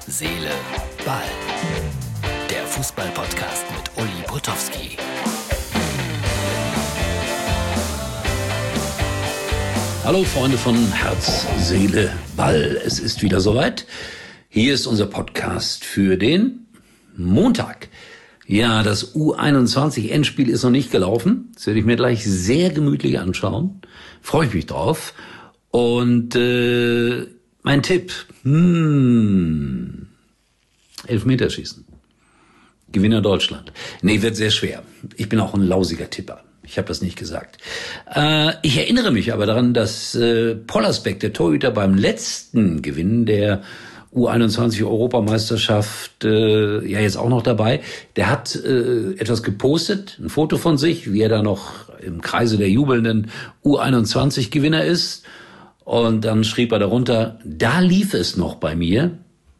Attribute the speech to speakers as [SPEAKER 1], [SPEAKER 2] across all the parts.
[SPEAKER 1] Seele, Ball. Der Fußball-Podcast mit Uli Potowski. Hallo Freunde von Herz, Seele, Ball. Es ist wieder soweit. Hier ist unser Podcast für den Montag. Ja, das U21-Endspiel ist noch nicht gelaufen. Das werde ich mir gleich sehr gemütlich anschauen. Freue ich mich drauf. Und mein Tipp, Elfmeterschießen. Gewinner Deutschland. Nee, wird sehr schwer. Ich bin auch ein lausiger Tipper. Ich habe das nicht gesagt. Ich erinnere mich aber daran, dass Pollersbeck, der Torhüter, beim letzten Gewinn der U21-Europameisterschaft, jetzt auch noch dabei, der hat etwas gepostet, ein Foto von sich, wie er da noch im Kreise der jubelnden U21-Gewinner ist. Und dann schrieb er darunter, da lief es noch bei mir, ...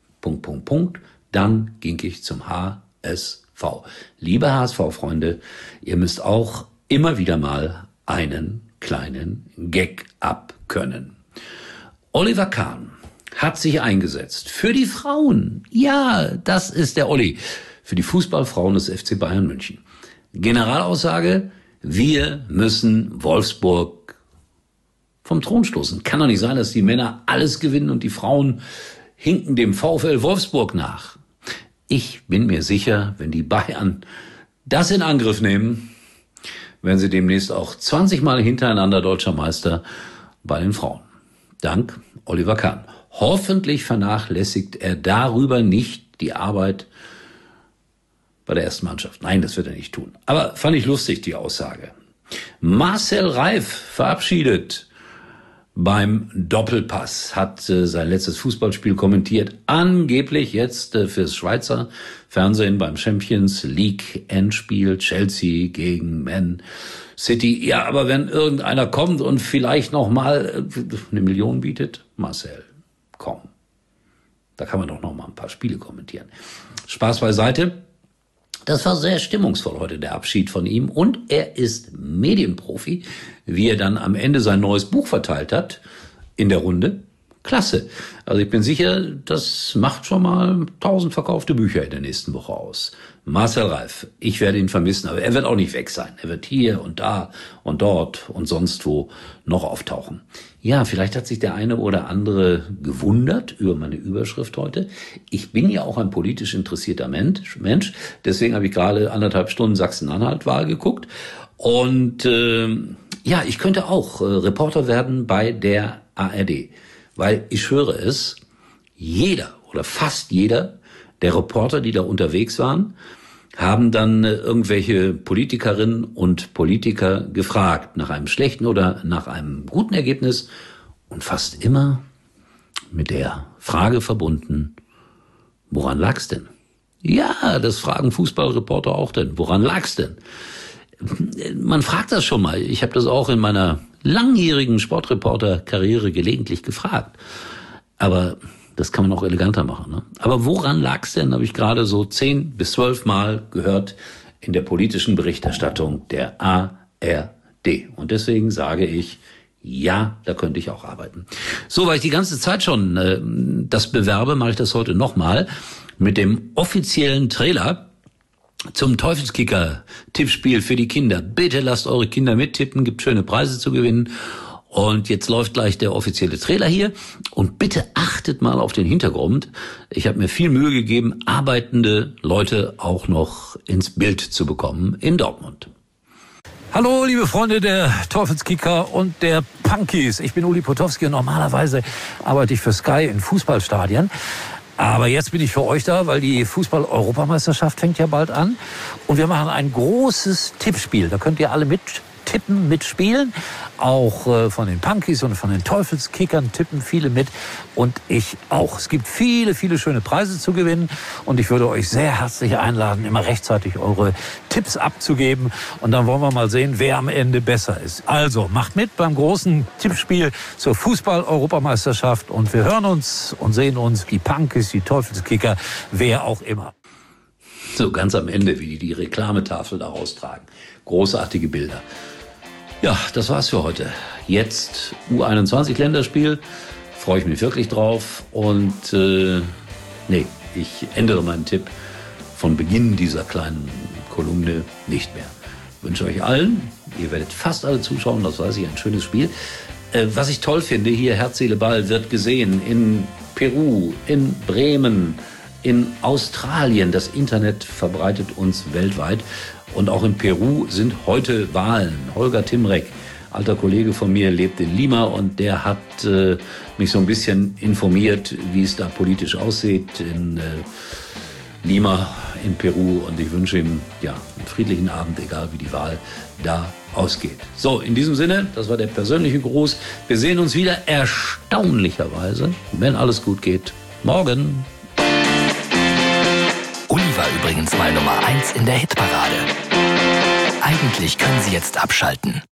[SPEAKER 1] Dann ging ich zum HSV. Liebe HSV-Freunde, ihr müsst auch immer wieder mal einen kleinen Gag abkönnen. Oliver Kahn hat sich eingesetzt für die Frauen. Ja, das ist der Olli. Für die Fußballfrauen des FC Bayern München. Generalaussage, wir müssen Wolfsburg vom Thron stoßen. Kann doch nicht sein, dass die Männer alles gewinnen und die Frauen hinken dem VfL Wolfsburg nach. Ich bin mir sicher, wenn die Bayern das in Angriff nehmen, werden sie demnächst auch 20 Mal hintereinander deutscher Meister bei den Frauen. Dank Oliver Kahn. Hoffentlich vernachlässigt er darüber nicht die Arbeit bei der ersten Mannschaft. Nein, das wird er nicht tun. Aber fand ich lustig, die Aussage. Marcel Reif verabschiedet beim Doppelpass, hat sein letztes Fußballspiel kommentiert, angeblich jetzt fürs Schweizer Fernsehen beim Champions League Endspiel Chelsea gegen Man City. Ja, aber wenn irgendeiner kommt und vielleicht noch mal 1 Million bietet, Marcel, komm. Da kann man doch noch mal ein paar Spiele kommentieren. Spaß beiseite. Das war sehr stimmungsvoll heute, der Abschied von ihm. Und er ist Medienprofi, wie er dann am Ende sein neues Buch verteilt hat in der Runde. Klasse. Also ich bin sicher, das macht schon mal 1000 verkaufte Bücher in der nächsten Woche aus. Marcel Reif, ich werde ihn vermissen, aber er wird auch nicht weg sein. Er wird hier und da und dort und sonst wo noch auftauchen. Ja, vielleicht hat sich der eine oder andere gewundert über meine Überschrift heute. Ich bin ja auch ein politisch interessierter Mensch. Deswegen habe ich gerade 1,5 Stunden Sachsen-Anhalt-Wahl geguckt. Und ich könnte auch Reporter werden bei der ARD. Weil ich höre es, jeder oder fast jeder der Reporter, die da unterwegs waren, haben dann irgendwelche Politikerinnen und Politiker gefragt nach einem schlechten oder nach einem guten Ergebnis und fast immer mit der Frage verbunden, woran lag's denn? Ja, das fragen Fußballreporter auch denn. Woran lag's denn? Man fragt das schon mal. Ich habe das auch in meiner langjährigen Sportreporter-Karriere gelegentlich gefragt. Aber das kann man auch eleganter machen. Ne? Aber woran lag's denn, habe ich gerade so 10 bis 12 Mal gehört in der politischen Berichterstattung der ARD. Und deswegen sage ich, ja, da könnte ich auch arbeiten. So, weil ich die ganze Zeit schon das bewerbe, mache ich das heute nochmal mit dem offiziellen Trailer zum Teufelskicker-Tippspiel für die Kinder. Bitte lasst eure Kinder mittippen, gibt schöne Preise zu gewinnen. Und jetzt läuft gleich der offizielle Trailer hier. Und bitte achtet mal auf den Hintergrund. Ich habe mir viel Mühe gegeben, arbeitende Leute auch noch ins Bild zu bekommen in Dortmund. Hallo, liebe Freunde der Teufelskicker und der Punkies. Ich bin Uli Potowski und normalerweise arbeite ich für Sky in Fußballstadien. Aber jetzt bin ich für euch da, weil die Fußball-Europameisterschaft fängt ja bald an. Und wir machen ein großes Tippspiel. Da könnt ihr alle mittippen, mitspielen. Auch von den Punkies und von den Teufelskickern tippen viele mit. Und ich auch. Es gibt viele, viele schöne Preise zu gewinnen. Und ich würde euch sehr herzlich einladen, immer rechtzeitig eure Tipps abzugeben. Und dann wollen wir mal sehen, wer am Ende besser ist. Also, macht mit beim großen Tippspiel zur Fußball-Europameisterschaft. Und wir hören uns und sehen uns, die Punkies, die Teufelskicker, wer auch immer. So ganz am Ende, wie die Reklametafel da raustragen. Großartige Bilder. Ja, das war's für heute. Jetzt U21-Länderspiel. Freue ich mich wirklich drauf. Und Nee, ich ändere meinen Tipp von Beginn dieser kleinen Kolumne nicht mehr. Ich wünsche euch allen, ihr werdet fast alle zuschauen, das weiß ich, ein schönes Spiel. Was ich toll finde, hier Herz, Seele, Ball wird gesehen in Peru, in Bremen, in Australien. Das Internet verbreitet uns weltweit. Und auch in Peru sind heute Wahlen. Holger Timrek, alter Kollege von mir, lebt in Lima und der hat mich so ein bisschen informiert, wie es da politisch aussieht in Lima, in Peru. Und ich wünsche ihm einen friedlichen Abend, egal wie die Wahl da ausgeht. So, in diesem Sinne, das war der persönliche Gruß. Wir sehen uns wieder erstaunlicherweise, wenn alles gut geht, morgen.
[SPEAKER 2] Uli war übrigens mal Nummer 1 in der Hitparade. Eigentlich können Sie jetzt abschalten.